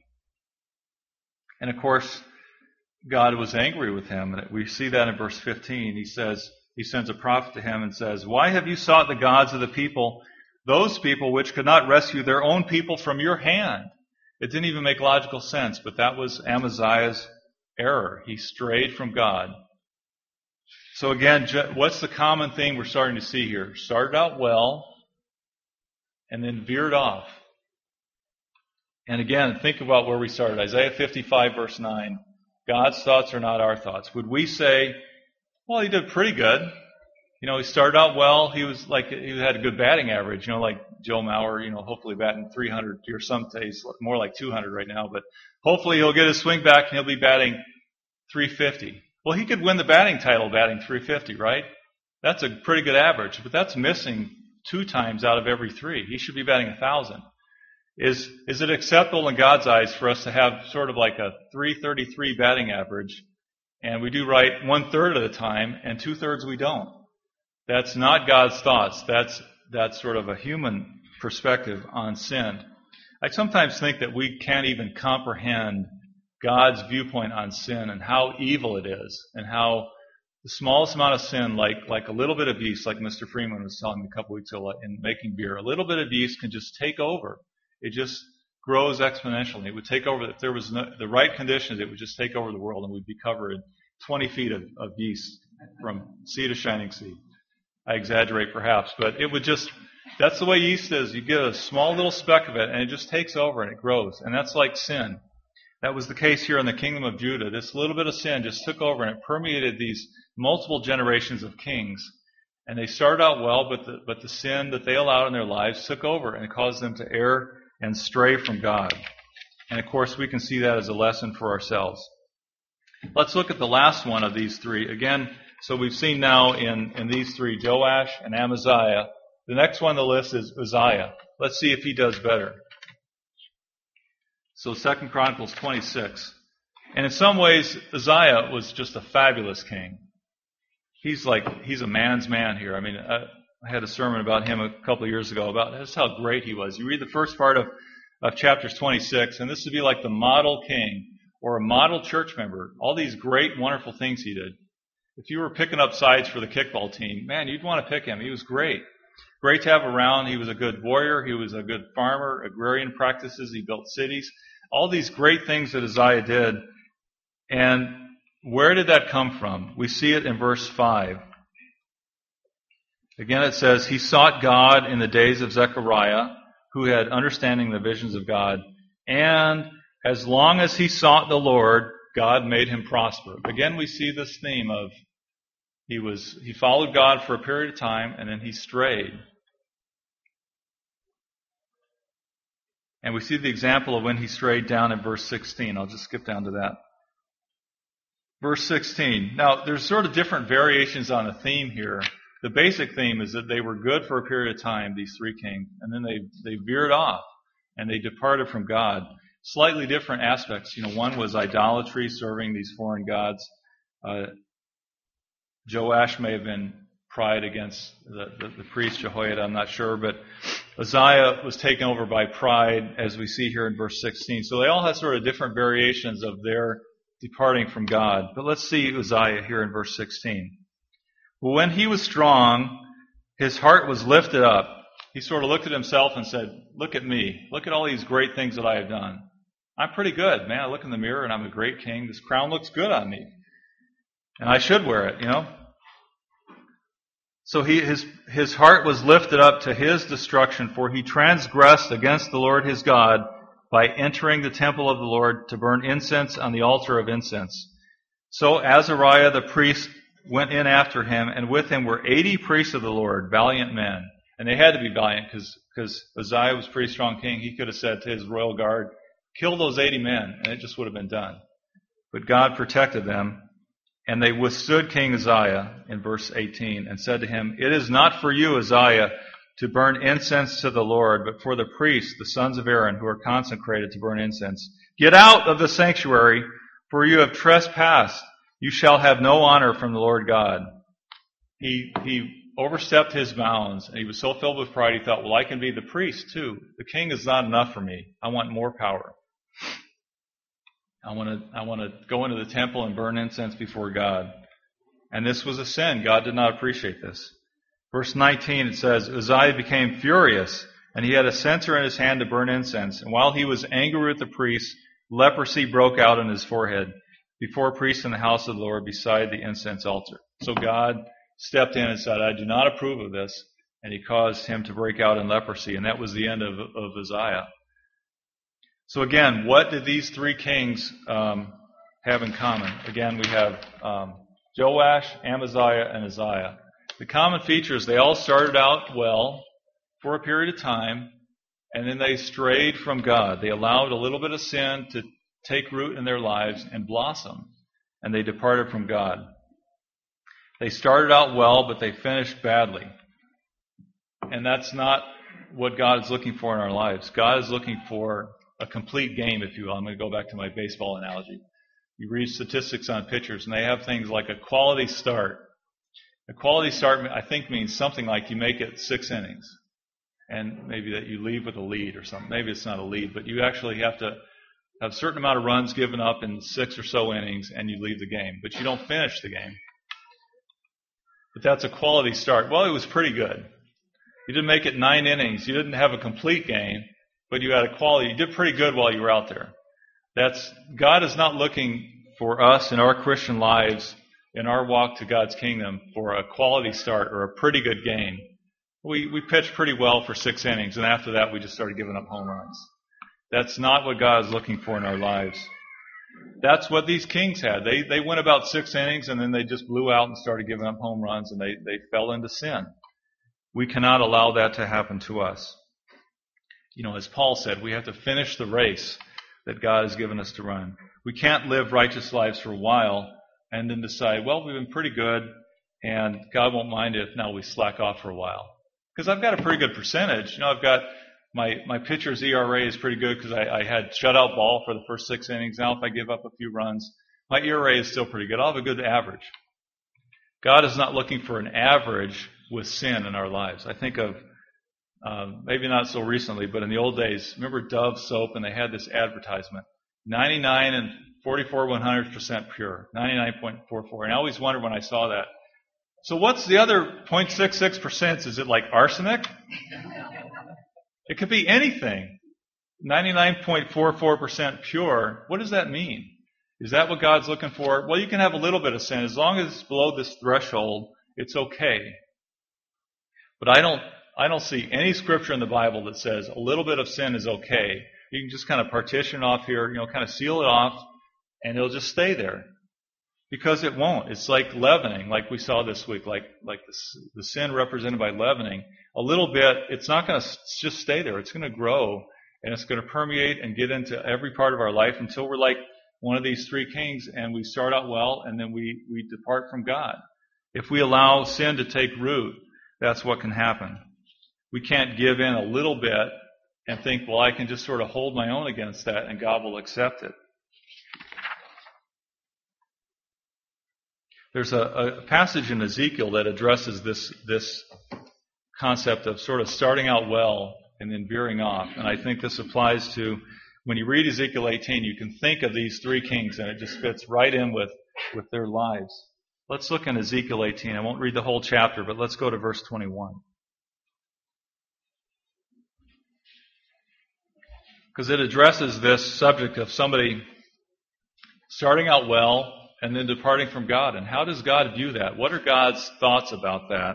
And of course, God was angry with him. And we see that in verse fifteen. He says, he sends a prophet to him and says, "Why have you sought the gods of the people, those people which could not rescue their own people from your hand?" It didn't even make logical sense, but that was Amaziah's error. He strayed from God. So again, what's the common thing we're starting to see here? Started out well, and then veered off. And again, think about where we started. Isaiah fifty-five, verse nine. God's thoughts are not our thoughts. Would we say, well, he did pretty good. You know, he started out well. He was like, he had a good batting average, you know, like Joe Mauer, you know, hopefully batting three hundred or some days, more like two hundred right now. But hopefully he'll get his swing back and he'll be batting three fifty. Well, he could win the batting title batting three fifty, right? That's a pretty good average, but that's missing two times out of every three. He should be batting one thousand. Is is it acceptable in God's eyes for us to have sort of like a three thirty-three batting average, and we do right one-third of the time, and two-thirds we don't? That's not God's thoughts. That's that's sort of a human perspective on sin. I sometimes think that we can't even comprehend God's viewpoint on sin and how evil it is, and how the smallest amount of sin, like like a little bit of yeast, like Mister Freeman was telling me a couple weeks ago in making beer, a little bit of yeast can just take over. It just grows exponentially. It would take over, if there was no, the right conditions, it would just take over the world, and we'd be covered in twenty feet of, of yeast from sea to shining sea. I exaggerate perhaps, but it would just, that's the way yeast is. You get a small little speck of it, and it just takes over and it grows. And that's like sin. That was the case here in the kingdom of Judah. This little bit of sin just took over, and it permeated these multiple generations of kings. And they started out well, but the, but the sin that they allowed in their lives took over, and it caused them to err and stray from God. And of course, we can see that as a lesson for ourselves. Let's look at the last one of these three. Again, so we've seen now in, in these three, Joash and Amaziah. The next one on the list is Uzziah. Let's see if he does better. So Second Chronicles twenty-six. And in some ways, Uzziah was just a fabulous king. He's like, he's a man's man here. I mean, I, I had a sermon about him a couple of years ago about just how great he was. You read the first part of, of chapters twenty-six, and this would be like the model king or a model church member. All these great, wonderful things he did. If you were picking up sides for the kickball team, man, you'd want to pick him. He was great. Great to have around. He was a good warrior. He was a good farmer, agrarian practices. He built cities. All these great things that Uzziah did. And where did that come from? We see it in verse five. Again, it says, he sought God in the days of Zechariah, who had understanding of the visions of God, and as long as he sought the Lord, God made him prosper. Again, we see this theme of he was he followed God for a period of time, and then he strayed. And we see the example of when he strayed down in verse sixteen. I'll just skip down to that. Verse sixteen. Now, there's sort of different variations on a theme here. The basic theme is that they were good for a period of time, these three kings, and then they, they veered off, and they departed from God. Slightly different aspects. You know, one was idolatry, serving these foreign gods. Uh, Joash may have been pride against the, the, the priest Jehoiada, I'm not sure, but Uzziah was taken over by pride, as we see here in verse sixteen. So they all have sort of different variations of their departing from God. But let's see Uzziah here in verse sixteen. Well, when he was strong, his heart was lifted up. He sort of looked at himself and said, look at me. Look at all these great things that I have done. I'm pretty good, man. I look in the mirror and I'm a great king. This crown looks good on me. And I should wear it, you know. So he, his, his heart was lifted up to his destruction, for he transgressed against the Lord his God by entering the temple of the Lord to burn incense on the altar of incense. So Azariah the priest went in after him, and with him were eighty priests of the Lord, valiant men. And they had to be valiant because because Uzziah was a pretty strong king. He could have said to his royal guard, kill those eighty men, and it just would have been done. But God protected them, and they withstood King Uzziah in verse eighteen and said to him, it is not for you, Uzziah, to burn incense to the Lord, but for the priests, the sons of Aaron, who are consecrated to burn incense. Get out of the sanctuary, for you have trespassed. You shall have no honor from the Lord God. He he overstepped his bounds, and he was so filled with pride, he thought, well, I can be the priest too. The king is not enough for me. I want more power. I want to I want to go into the temple and burn incense before God. And this was a sin. God did not appreciate this. Verse nineteen, it says, Uzziah became furious, and he had a censer in his hand to burn incense. And while he was angry with the priests, leprosy broke out on his forehead before priests in the house of the Lord beside the incense altar. So God stepped in and said, I do not approve of this. And he caused him to break out in leprosy. And that was the end of, of Uzziah. So again, what did these three kings um, have in common? Again, we have um, Joash, Amaziah, and Uzziah. The common features, they all started out well for a period of time, and then they strayed from God. They allowed a little bit of sin to take root in their lives and blossom, and they departed from God. They started out well, but they finished badly. And that's not what God is looking for in our lives. God is looking for a complete game, if you will. I'm going to go back to my baseball analogy. You read statistics on pitchers, and they have things like a quality start. A quality start, I think, means something like you make it six innings, and maybe that you leave with a lead or something. Maybe it's not a lead, but you actually have to have a certain amount of runs given up in six or so innings, and you leave the game. But you don't finish the game. But that's a quality start. Well, it was pretty good. You didn't make it nine innings. You didn't have a complete game, but you had a quality. You did pretty good while you were out there. That's God is not looking for us in our Christian lives, in our walk to God's kingdom, for a quality start or a pretty good game. We we pitched pretty well for six innings, and after that we just started giving up home runs. That's not what God is looking for in our lives. That's what these kings had. They they went about six innings, and then they just blew out and started giving up home runs, and they, they fell into sin. We cannot allow that to happen to us. You know, as Paul said, we have to finish the race that God has given us to run. We can't live righteous lives for a while and then decide, well, we've been pretty good, and God won't mind it if now we slack off for a while. Because I've got a pretty good percentage. You know, I've got my, my pitcher's E R A is pretty good because I, I had shutout ball for the first six innings. Now if I give up a few runs, my E R A is still pretty good. I'll have a good average. God is not looking for an average with sin in our lives. I think of, um, maybe not so recently, but in the old days, remember Dove soap, and they had this advertisement, ninety-nine and forty-four one hundredths percent pure, ninety-nine point four four. And I always wondered when I saw that, so what's the other zero point six six percent? Is it like arsenic? It could be anything. ninety-nine point four four percent pure. What does that mean? Is that what God's looking for? Well, you can have a little bit of sin. As long as it's below this threshold, it's okay. But I don't, I don't see any scripture in the Bible that says a little bit of sin is okay. You can just kind of partition off here, you know, kind of seal it off, and it'll just stay there. Because it won't. It's like leavening, like we saw this week, like like the, the sin represented by leavening. A little bit, it's not going to just stay there. It's going to grow, and it's going to permeate and get into every part of our life until we're like one of these three kings, and we start out well, and then we, we depart from God. If we allow sin to take root, that's what can happen. We can't give in a little bit and think, well, I can just sort of hold my own against that, and God will accept it. There's a, a passage in Ezekiel that addresses this this concept of sort of starting out well and then veering off. And I think this applies to, when you read Ezekiel eighteen, you can think of these three kings, and it just fits right in with, with their lives. Let's look in Ezekiel eighteen. I won't read the whole chapter, but let's go to verse twenty-one. Because it addresses this subject of somebody starting out well and then departing from God. And how does God view that? What are God's thoughts about that?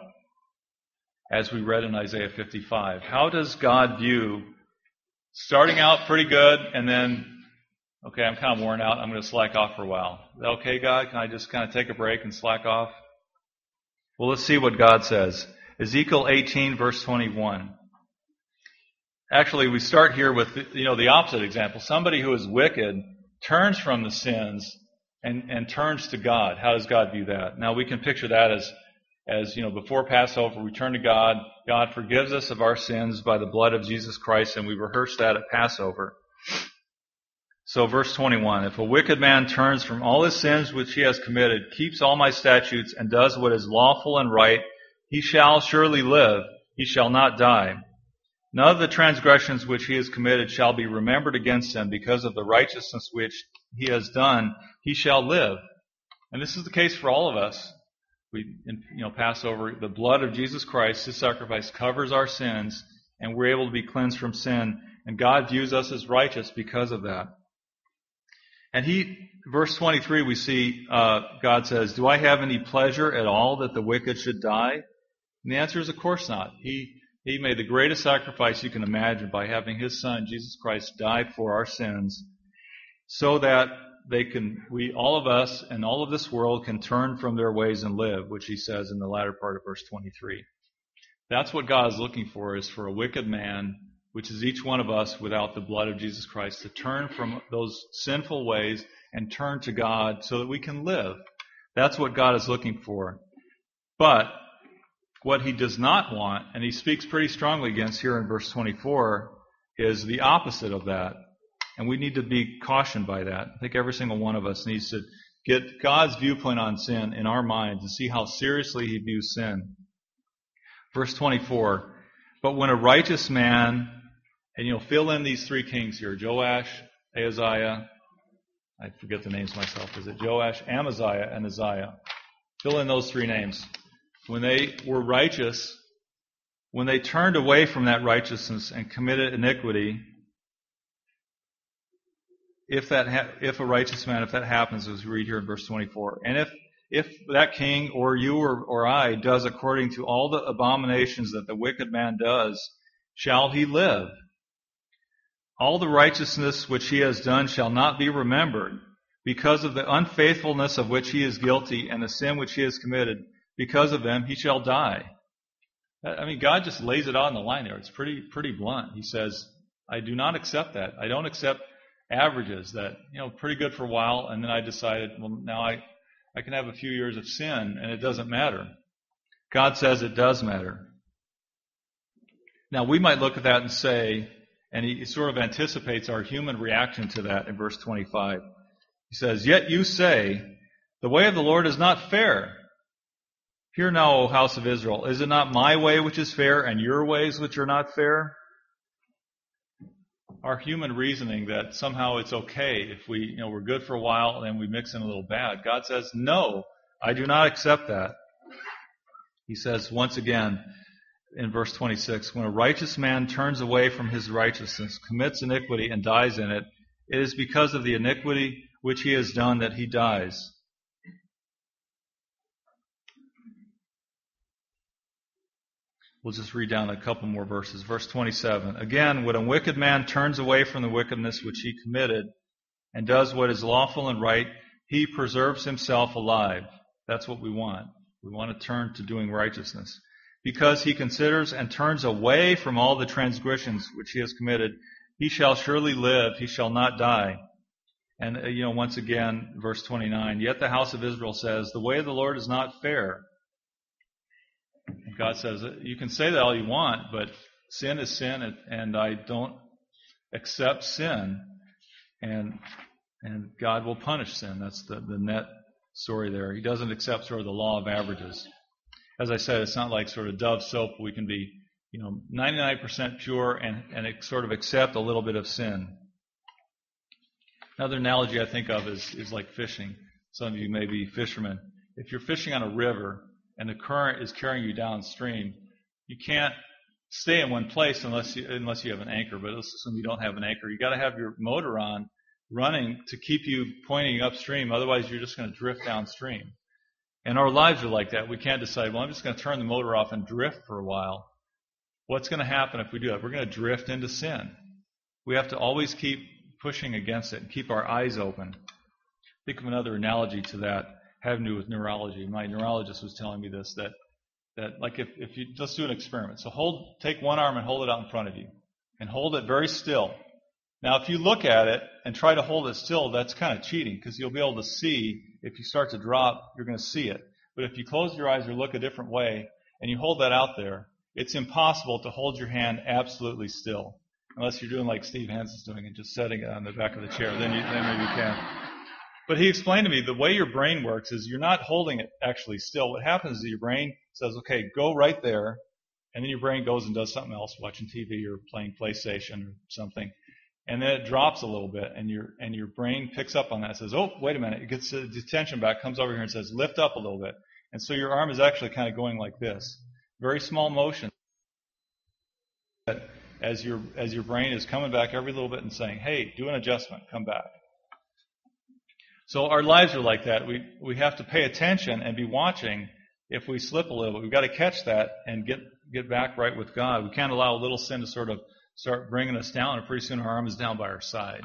As we read in Isaiah fifty-five. How does God view starting out pretty good and then, okay, I'm kind of worn out, I'm going to slack off for a while. Is that okay, God? Can I just kind of take a break and slack off? Well, let's see what God says. Ezekiel eighteen, verse twenty-one. Actually, we start here with, you know, the opposite example. Somebody who is wicked turns from the sins and, and turns to God. How does God view that? Now, we can picture that as, as, you know, before Passover, we turn to God. God forgives us of our sins by the blood of Jesus Christ, and we rehearse that at Passover. So, verse twenty-one, if a wicked man turns from all his sins which he has committed, keeps all my statutes, and does what is lawful and right, he shall surely live, he shall not die. None of the transgressions which he has committed shall be remembered against him. Because of the righteousness which he has done, he shall live. And this is the case for all of us. We, you know, Passover, the blood of Jesus Christ, his sacrifice, covers our sins, and we're able to be cleansed from sin. And God views us as righteous because of that. And he, verse twenty-three, we see uh, God says, do I have any pleasure at all that the wicked should die? And the answer is, of course not. He He made the greatest sacrifice you can imagine by having his son, Jesus Christ, die for our sins so that they can, we, all of us and all of this world can turn from their ways and live, which he says in the latter part of verse twenty-three. That's what God is looking for, is for a wicked man, which is each one of us without the blood of Jesus Christ, to turn from those sinful ways and turn to God so that we can live. That's what God is looking for. But what he does not want, and he speaks pretty strongly against here in verse twenty-four, is the opposite of that. And we need to be cautioned by that. I think every single one of us needs to get God's viewpoint on sin in our minds and see how seriously he views sin. Verse twenty-four, but when a righteous man, and you'll fill in these three kings here, Joash, Ahaziah, I forget the names myself, is it Joash, Amaziah, and Uzziah? Fill in those three names. When they were righteous, when they turned away from that righteousness and committed iniquity, if that ha- if a righteous man, if that happens, as we read here in verse twenty-four, and if if that king or you or, or I does according to all the abominations that the wicked man does, shall he live? All the righteousness which he has done shall not be remembered, because of the unfaithfulness of which he is guilty and the sin which he has committed. Because of them, he shall die. I mean, God just lays it on the line there. It's pretty, pretty blunt. He says, I do not accept that. I don't accept averages that, you know, pretty good for a while, and then I decided, well, now I, I can have a few years of sin, and it doesn't matter. God says it does matter. Now, we might look at that and say, and he sort of anticipates our human reaction to that in verse twenty-five. He says, yet you say, the way of the Lord is not fair. Hear now, O house of Israel, is it not my way which is fair and your ways which are not fair? Our human reasoning that somehow it's okay if we, you know, we're good for a while and then we mix in a little bad. God says, no, I do not accept that. He says once again in verse twenty-six, when a righteous man turns away from his righteousness, commits iniquity and dies in it, it is because of the iniquity which he has done that he dies. We'll just read down a couple more verses. Verse twenty-seven. Again, when a wicked man turns away from the wickedness which he committed and does what is lawful and right, he preserves himself alive. That's what we want. We want to turn to doing righteousness. Because he considers and turns away from all the transgressions which he has committed, he shall surely live, he shall not die. And, uh, you know, once again, verse twenty-nine, yet the house of Israel says, the way of the Lord is not fair. And God says, you can say that all you want, but sin is sin, and I don't accept sin, and and God will punish sin. That's the, the net story there. He doesn't accept sort of the law of averages. As I said, it's not like sort of Dove soap. We can be, you know, ninety-nine percent pure and, and sort of accept a little bit of sin. Another analogy I think of is, is like fishing. Some of you may be fishermen. If you're fishing on a river and the current is carrying you downstream, you can't stay in one place unless you, unless you have an anchor. But let's assume you don't have an anchor. You got to have your motor on running to keep you pointing upstream. Otherwise, you're just going to drift downstream. And our lives are like that. We can't decide, well, I'm just going to turn the motor off and drift for a while. What's going to happen if we do that? We're going to drift into sin. We have to always keep pushing against it and keep our eyes open. Think of another analogy to that having to do with neurology. My neurologist was telling me this, that that like if, if you, let's do an experiment. So hold, take one arm and hold it out in front of you and hold it very still. Now, if you look at it and try to hold it still, that's kind of cheating because you'll be able to see. If you start to drop, you're going to see it. But if you close your eyes or look a different way and you hold that out there, it's impossible to hold your hand absolutely still. Unless you're doing like Steve Hansen's doing and just setting it on the back of the chair. Then, you, then maybe you can. But he explained to me the way your brain works is you're not holding it actually still. What happens is your brain says, okay, go right there. And then your brain goes and does something else, watching T V or playing PlayStation or something. And then it drops a little bit, and your and your brain picks up on that and says, oh, wait a minute. It gets the attention back, comes over here and says, lift up a little bit. And so your arm is actually kind of going like this. Very small motion. As your as your brain is coming back every little bit and saying, hey, do an adjustment, come back. So our lives are like that. We we have to pay attention and be watching. If we slip a little bit, we've got to catch that and get get back right with God. We can't allow a little sin to sort of start bringing us down, and pretty soon our arm is down by our side.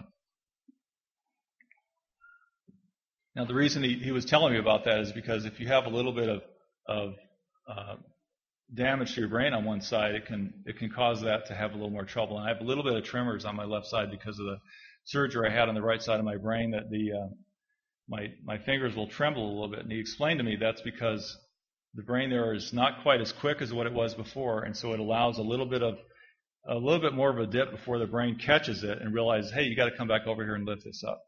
Now, the reason he, he was telling me about that is because if you have a little bit of, of uh, damage to your brain on one side, it can it can cause that to have a little more trouble. And I have a little bit of tremors on my left side because of the surgery I had on the right side of my brain. That the uh, my my fingers will tremble a little bit. And he explained to me that's because the brain there is not quite as quick as what it was before, and so it allows a little bit of a little bit more of a dip before the brain catches it and realizes, hey, you got to come back over here and lift this up.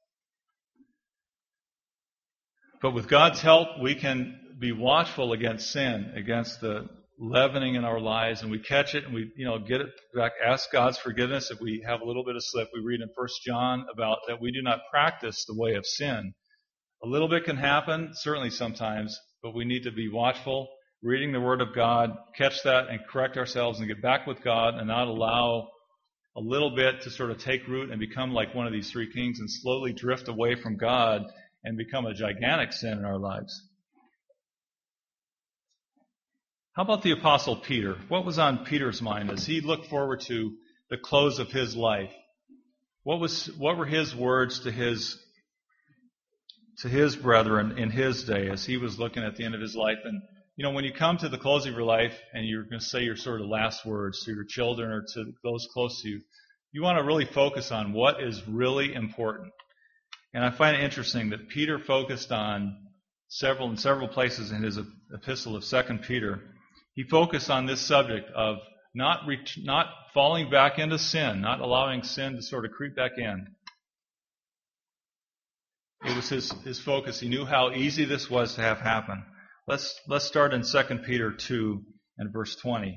But with God's help, we can be watchful against sin, against the leavening in our lives, and we catch it and we, you know, get it back, ask God's forgiveness if we have a little bit of slip. We read in First John about that we do not practice the way of sin. A little bit can happen, certainly sometimes, but we need to be watchful, reading the Word of God, catch that and correct ourselves and get back with God and not allow a little bit to sort of take root and become like one of these three kings and slowly drift away from God and become a gigantic sin in our lives. How about the Apostle Peter? What was on Peter's mind as he looked forward to the close of his life? What was what were his words to his to his brethren in his day as he was looking at the end of his life? And you know, when you come to the close of your life and you're going to say your sort of last words to your children or to those close to you, you want to really focus on what is really important. And I find it interesting that Peter focused on several in several places in his epistle of Second Peter. He focused on this subject of not ret- not falling back into sin, not allowing sin to sort of creep back in. It was his, his focus. He knew how easy this was to have happen. Let's let's start in Second Peter two and verse twenty.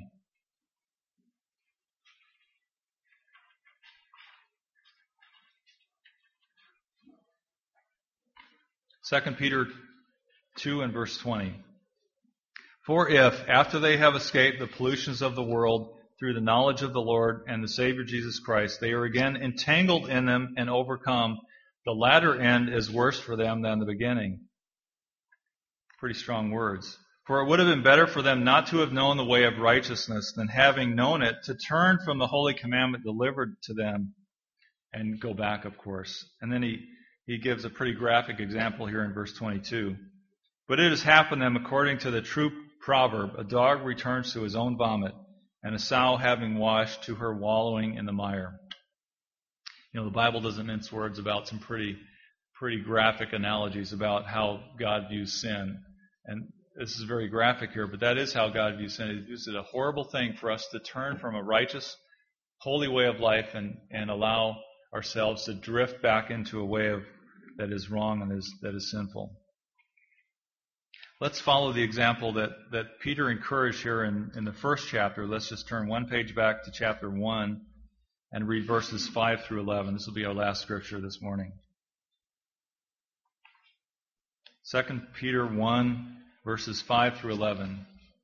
Second Peter two and verse twenty. For if, after they have escaped the pollutions of the world through the knowledge of the Lord and the Savior Jesus Christ, they are again entangled in them and overcome, the latter end is worse for them than the beginning. Pretty strong words. For it would have been better for them not to have known the way of righteousness than having known it, to turn from the holy commandment delivered to them and go back, of course. And then he, he gives a pretty graphic example here in verse twenty-two. But it has happened to them according to the true proverb, a dog returns to his own vomit, and a sow having washed to her wallowing in the mire. You know, the Bible doesn't mince words about some pretty, pretty graphic analogies about how God views sin. And this is very graphic here, but that is how God views sin. He views it a horrible thing for us to turn from a righteous, holy way of life and, and allow ourselves to drift back into a way of that is wrong and is, that is sinful. Let's follow the example that, that Peter encouraged here in, in the first chapter. Let's just turn one page back to chapter one and read verses five through eleven. This will be our last scripture this morning. Second Peter one, verses five through eleven.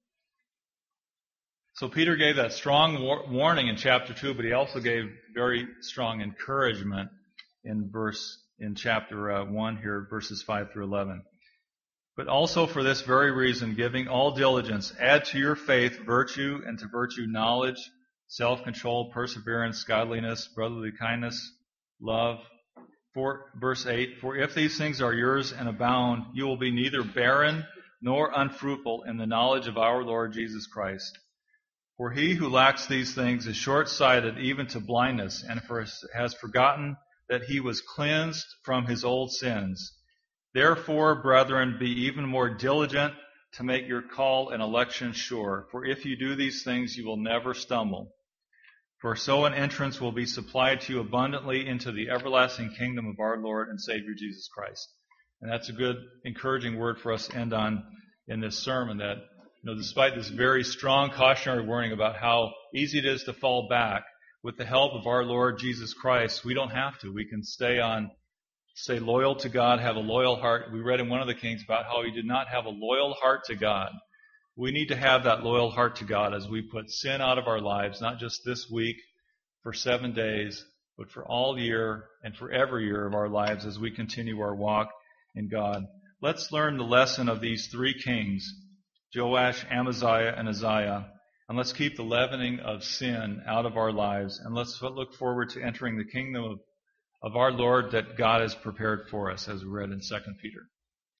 So Peter gave that strong war- warning in chapter two, but he also gave very strong encouragement in verse in chapter uh, one here, verses five through eleven. But also for this very reason, giving all diligence, add to your faith virtue, and to virtue knowledge, self-control, perseverance, godliness, brotherly kindness, love. For, verse eight, for if these things are yours and abound, you will be neither barren nor unfruitful in the knowledge of our Lord Jesus Christ. For he who lacks these things is short-sighted even to blindness, and for, has forgotten that he was cleansed from his old sins. Therefore, brethren, be even more diligent to make your call and election sure. For if you do these things, you will never stumble. For so an entrance will be supplied to you abundantly into the everlasting kingdom of our Lord and Savior Jesus Christ. And that's a good, encouraging word for us to end on in this sermon, that, you know, despite this very strong cautionary warning about how easy it is to fall back, with the help of our Lord Jesus Christ, we don't have to. We can stay on, stay loyal to God, have a loyal heart. We read in one of the Kings about how he did not have a loyal heart to God. We need to have that loyal heart to God as we put sin out of our lives, not just this week for seven days, but for all year and for every year of our lives as we continue our walk in God. Let's learn the lesson of these three kings, Joash, Amaziah, and Uzziah, and let's keep the leavening of sin out of our lives, and let's look forward to entering the kingdom of, of our Lord that God has prepared for us, as we read in Second Peter.